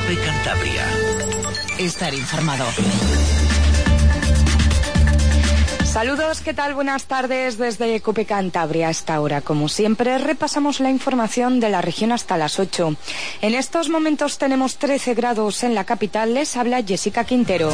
COPE Cantabria. Estar informado. Saludos, ¿qué tal? Buenas tardes desde COPE Cantabria. A esta hora, como siempre, repasamos la información de la región hasta las 8. En estos momentos tenemos 13 grados en la capital. Les habla Jessica Quintero.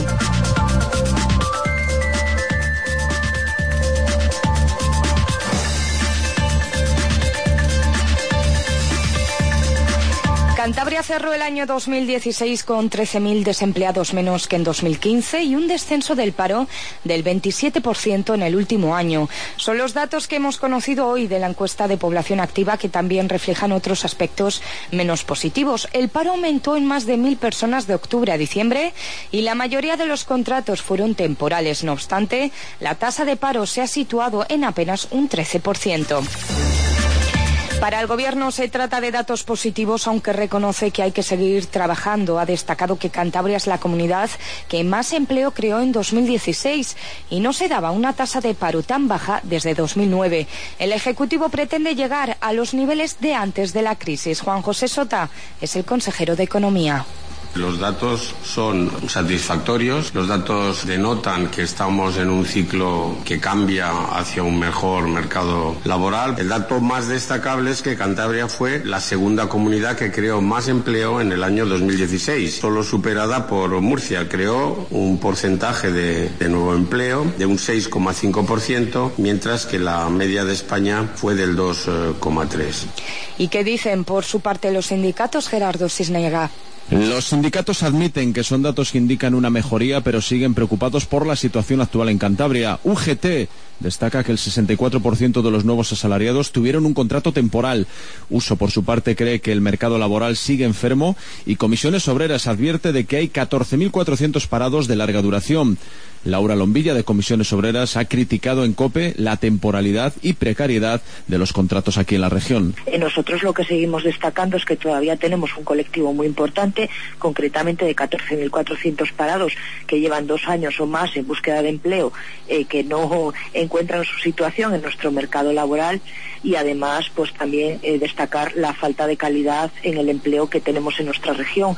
Cantabria cerró el año 2016 con 13.000 desempleados menos que en 2015 y un descenso del paro del 27% en el último año. Son los datos que hemos conocido hoy de la encuesta de población activa, que también reflejan otros aspectos menos positivos. El paro aumentó en más de 1.000 personas de octubre a diciembre y la mayoría de los contratos fueron temporales. No obstante, la tasa de paro se ha situado en apenas un 13%. Para el Gobierno se trata de datos positivos, aunque reconoce que hay que seguir trabajando. Ha destacado que Cantabria es la comunidad que más empleo creó en 2016 y no se daba una tasa de paro tan baja desde 2009. El Ejecutivo pretende llegar a los niveles de antes de la crisis. Juan José Sota es el consejero de Economía. Los datos son satisfactorios, los datos denotan que estamos en un ciclo que cambia hacia un mejor mercado laboral. El dato más destacable es que Cantabria fue la segunda comunidad que creó más empleo en el año 2016, solo superada por Murcia. Creó un porcentaje de nuevo empleo de un 6,5%, mientras que la media de España fue del 2,3%. ¿Y qué dicen por su parte los sindicatos, Gerardo Cisnega? Los sindicatos admiten que son datos que indican una mejoría, pero siguen preocupados por la situación actual en Cantabria. UGT destaca que el 64% de los nuevos asalariados tuvieron un contrato temporal. Uso, por su parte, cree que el mercado laboral sigue enfermo y Comisiones Obreras advierte de que hay 14.400 parados de larga duración. Laura Lombilla, de Comisiones Obreras, ha criticado en COPE la temporalidad y precariedad de los contratos aquí en la región. Nosotros lo que seguimos destacando es que todavía tenemos un colectivo muy importante, concretamente de 14.400 parados que llevan 2 años o más en búsqueda de empleo, que no encuentran su situación en nuestro mercado laboral, y además pues también destacar la falta de calidad en el empleo que tenemos en nuestra región.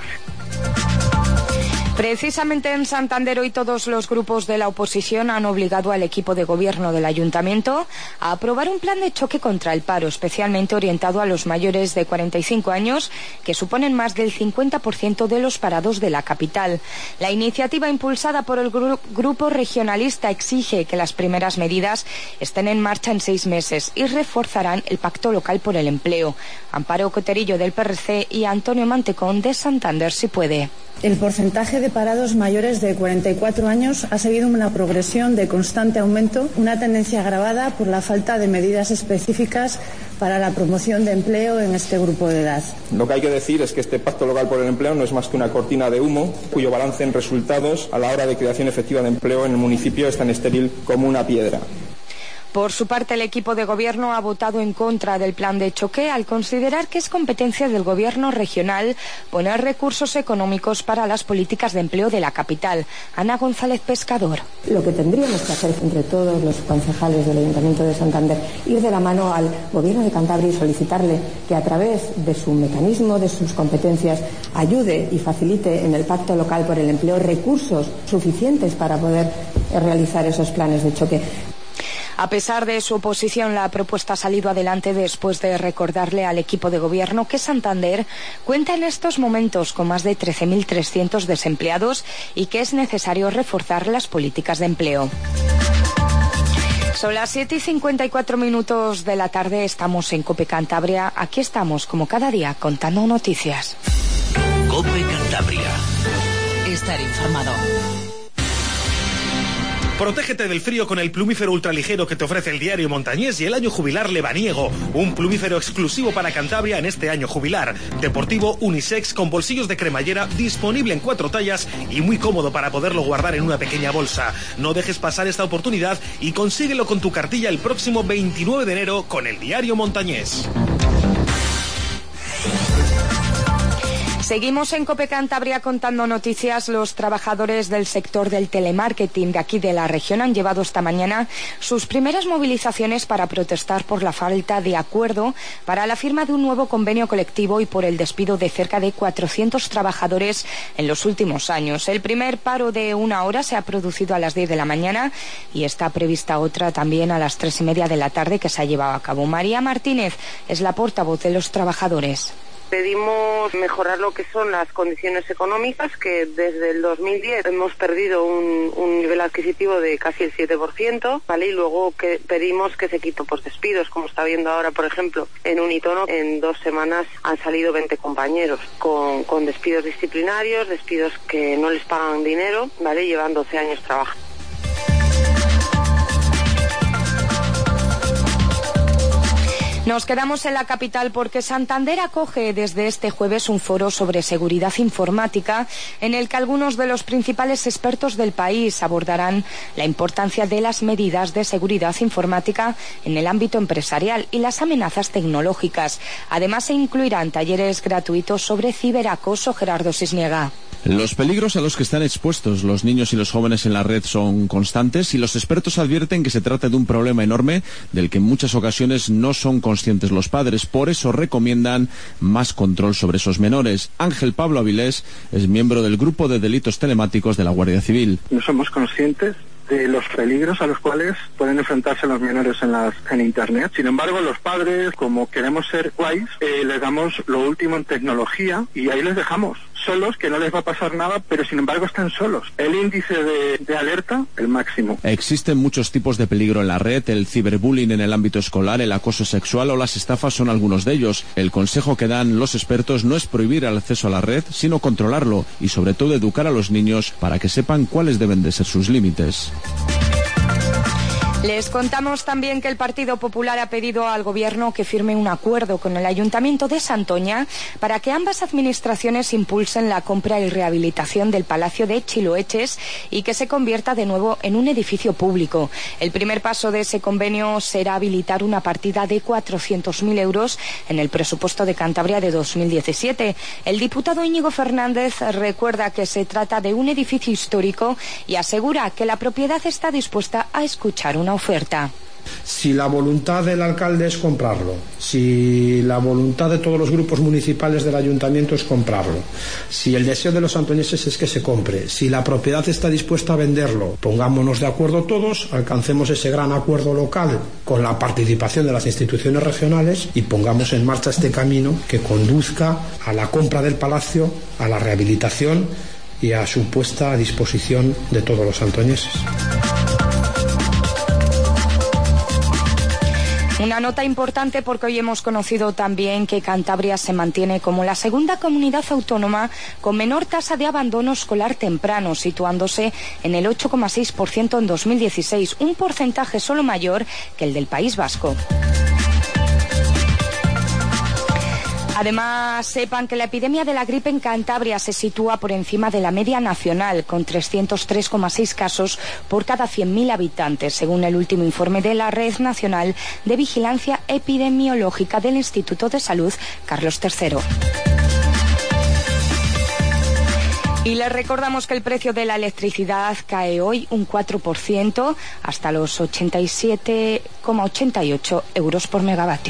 Precisamente en Santander hoy todos los grupos de la oposición han obligado al equipo de gobierno del ayuntamiento a aprobar un plan de choque contra el paro, especialmente orientado a los mayores de 45 años, que suponen más del 50% de los parados de la capital. La iniciativa impulsada por el grupo regionalista exige que las primeras medidas estén en marcha en 6 meses y reforzarán el pacto local por el empleo. Amparo Coterillo, del PRC, y Antonio Mantecón, de Santander Si Puede. El porcentaje de parados mayores de 44 años ha seguido una progresión de constante aumento, una tendencia agravada por la falta de medidas específicas para la promoción de empleo en este grupo de edad. Lo que hay que decir es que este Pacto Local por el Empleo no es más que una cortina de humo, cuyo balance en resultados a la hora de creación efectiva de empleo en el municipio es tan estéril como una piedra. Por su parte, el equipo de gobierno ha votado en contra del plan de choque al considerar que es competencia del gobierno regional poner recursos económicos para las políticas de empleo de la capital. Ana González Pescador. Lo que tendríamos que hacer entre todos los concejales del Ayuntamiento de Santander, ir de la mano al gobierno de Cantabria y solicitarle que a través de su mecanismo, de sus competencias, ayude y facilite en el Pacto Local por el Empleo recursos suficientes para poder realizar esos planes de choque. A pesar de su oposición, la propuesta ha salido adelante después de recordarle al equipo de gobierno que Santander cuenta en estos momentos con más de 13.300 desempleados y que es necesario reforzar las políticas de empleo. Son las 7:54 de la tarde, estamos en COPE Cantabria. Aquí estamos, como cada día, contando noticias. COPE Cantabria. Estar informado. Protégete del frío con el plumífero ultraligero que te ofrece el Diario Montañés y el año jubilar Lebaniego. Un plumífero exclusivo para Cantabria en este año jubilar. Deportivo, unisex, con bolsillos de cremallera, disponible en 4 tallas y muy cómodo para poderlo guardar en una pequeña bolsa. No dejes pasar esta oportunidad y consíguelo con tu cartilla el próximo 29 de enero con el Diario Montañés. Seguimos en COPE Cantabria contando noticias. Los trabajadores del sector del telemarketing de aquí de la región han llevado esta mañana sus primeras movilizaciones para protestar por la falta de acuerdo para la firma de un nuevo convenio colectivo y por el despido de cerca de 400 trabajadores en los últimos años. El primer paro de 1 hora se ha producido a las 10 de la mañana y está prevista otra también a las 3:30 de la tarde que se ha llevado a cabo. María Martínez es la portavoz de los trabajadores. Pedimos mejorar lo que son las condiciones económicas, que desde el 2010 hemos perdido un nivel adquisitivo de casi el 7%, ¿vale? Y luego que pedimos que se quiten por despidos, como está viendo ahora, por ejemplo, en Unitono, en 2 semanas han salido 20 compañeros con despidos disciplinarios, despidos que no les pagan dinero, ¿vale? Llevan 12 años trabajando. Nos quedamos en la capital porque Santander acoge desde este jueves un foro sobre seguridad informática en el que algunos de los principales expertos del país abordarán la importancia de las medidas de seguridad informática en el ámbito empresarial y las amenazas tecnológicas. Además, se incluirán talleres gratuitos sobre ciberacoso. Gerardo Cisniega. Los peligros a los que están expuestos los niños y los jóvenes en la red son constantes y los expertos advierten que se trata de un problema enorme del que en muchas ocasiones no son conscientes los padres. Por eso recomiendan más control sobre esos menores. Ángel Pablo Avilés es miembro del Grupo de Delitos Telemáticos de la Guardia Civil. No somos conscientes de los peligros a los cuales pueden enfrentarse los menores en Internet. Sin embargo, los padres, como queremos ser guays, les damos lo último en tecnología y ahí les dejamos solos, que no les va a pasar nada, pero sin embargo están solos. El índice de alerta, el máximo. Existen muchos tipos de peligro en la red. El ciberbullying en el ámbito escolar, el acoso sexual o las estafas son algunos de ellos. El consejo que dan los expertos no es prohibir el acceso a la red, sino controlarlo y sobre todo educar a los niños para que sepan cuáles deben de ser sus límites. Les contamos también que el Partido Popular ha pedido al Gobierno que firme un acuerdo con el Ayuntamiento de Santoña para que ambas administraciones impulsen la compra y rehabilitación del Palacio de Chiloeches y que se convierta de nuevo en un edificio público. El primer paso de ese convenio será habilitar una partida de 400.000 euros en el presupuesto de Cantabria de 2017. El diputado Íñigo Fernández recuerda que se trata de un edificio histórico y asegura que la propiedad está dispuesta a escuchar una oferta. Si la voluntad del alcalde es comprarlo, si la voluntad de todos los grupos municipales del ayuntamiento es comprarlo, si el deseo de los santoñeses es que se compre, si la propiedad está dispuesta a venderlo, pongámonos de acuerdo todos, alcancemos ese gran acuerdo local con la participación de las instituciones regionales y pongamos en marcha este camino que conduzca a la compra del palacio, a la rehabilitación y a su puesta a disposición de todos los santoñeses. Una nota importante porque hoy hemos conocido también que Cantabria se mantiene como la segunda comunidad autónoma con menor tasa de abandono escolar temprano, situándose en el 8,6% en 2016, un porcentaje solo mayor que el del País Vasco. Además, sepan que la epidemia de la gripe en Cantabria se sitúa por encima de la media nacional, con 303,6 casos por cada 100.000 habitantes, según el último informe de la Red Nacional de Vigilancia Epidemiológica del Instituto de Salud Carlos III. Y les recordamos que el precio de la electricidad cae hoy un 4% hasta los 87,88 euros por megavatio.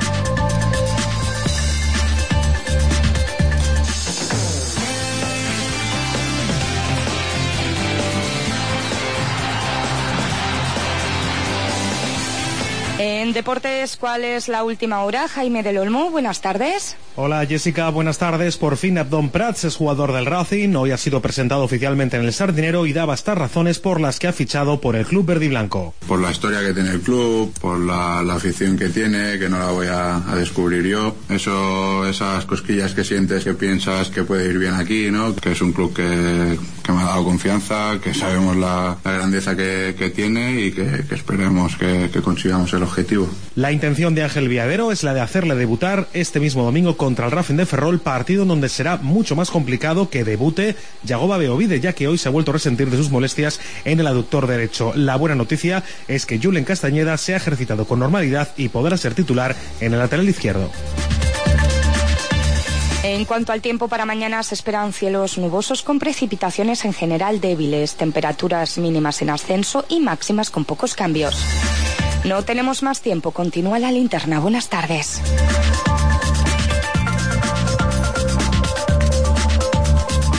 En deportes, ¿cuál es la última hora? Jaime del Olmo, buenas tardes. Hola Jessica, buenas tardes. Por fin Abdón Prats es jugador del Racing. Hoy ha sido presentado oficialmente en el Sardinero y da vastas razones por las que ha fichado por el club verde y blanco. Por la historia que tiene el club, por la afición que tiene, que no la voy a descubrir yo. Esas cosquillas que sientes, que piensas que puede ir bien aquí, ¿no? Que es un club que me ha dado confianza, que sabemos la grandeza que tiene y que esperemos que consigamos el objetivo. La intención de Ángel Viadero es la de hacerle debutar este mismo domingo contra el Racing de Ferrol, partido donde será mucho más complicado que debute Yagoba Beovide, ya que hoy se ha vuelto a resentir de sus molestias en el aductor derecho. La buena noticia es que Julen Castañeda se ha ejercitado con normalidad y podrá ser titular en el lateral izquierdo. En cuanto al tiempo para mañana, se esperan cielos nubosos con precipitaciones en general débiles, temperaturas mínimas en ascenso y máximas con pocos cambios. No tenemos más tiempo, continúa la linterna. Buenas tardes.